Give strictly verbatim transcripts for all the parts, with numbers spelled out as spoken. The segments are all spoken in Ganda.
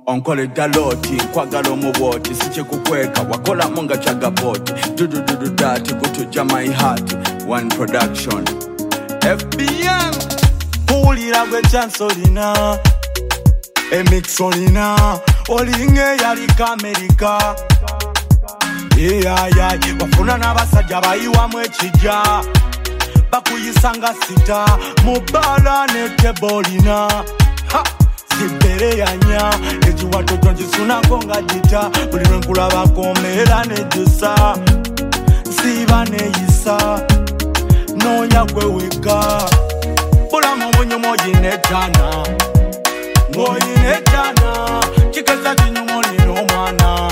Onkole daloti, nkwagala omuboti, siche kukweka, wakola munga chagapoti. Dudu dudu dati, kutu jamai hati, one production. F B M Pulira gwe chance olina Emix olina Olinge yalika Amerika Yeah, yeah, wafuna n'abasajja bayiwamu ekijja bakuyisanga sita mubala ne tebolina ha sibere yanya ekiwato tonjisunako nga jita buli lwenkulabako mbeera nejjusa siba neyisa noonya gweweka bulamu bunyumu oyinetana ng'oyinetana kikeza kinyumu olina omwana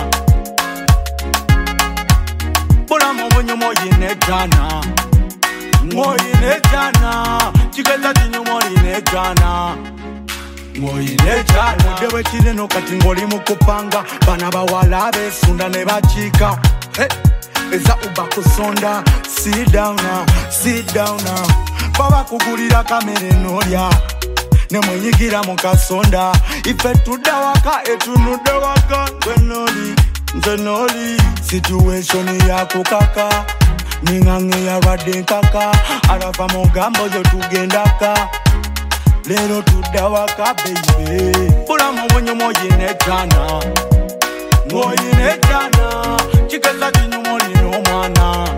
bulamu bunyumu oyinetana ng'oyinetana kikeza kinyumu olinetana ng'oyinetana mudde bwekireno kati ng'oli mu kupanga bana bawala beesunda ne bakiika eza uba kusonda sit down now, sit down now. Baba kugulira kamere nolya ne mwenyigira mu kasonda ife tudda waka etunudde waka nzenoli nzenoli situation ya kukaka ningange yalwadde nkaka alava mu gambo yo tugendaka lero tudda waka baby bulamu bunyumu oyinetana ng'oyinetana kikeza kinyumu olina omwana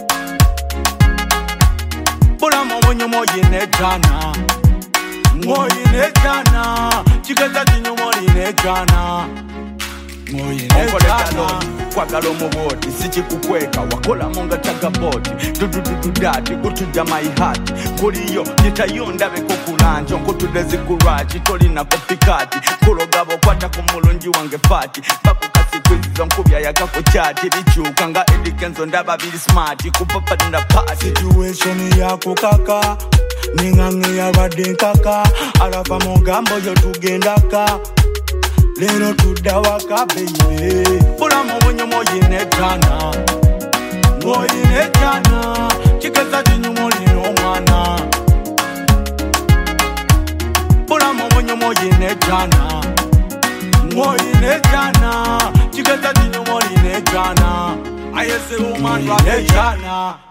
bulamu bunyumu oyinetana ng'oyinetana kikeza kinyumu olinetana ng'oyinetana kwagala omuboti, siche kukweka, wakola munga chagapoti. Dudu dudu dati, kutuja maihati. Kuliyo, nitayo ndabeko kulanja. Nkutudde zikuraji, tolina kopikati. Kulogabo kwata kumulungi wange fati. Bakukasi kwizizo nkubya yakako chati. Bichuka nga edikenzo ndaba bili smarti. Kupapa nda party. Situation ya kukaka ningange yalwadde nkaka alava mu gambo yo tugendaka lero tudda waka baby bulamu bunyumu oyinetana ng'oyinetana kikeza kinyumu olina omwana bulamu bunyumu oyinetana ng'oyinetana kikeza kinyumu olinetana ayese woman oyinetana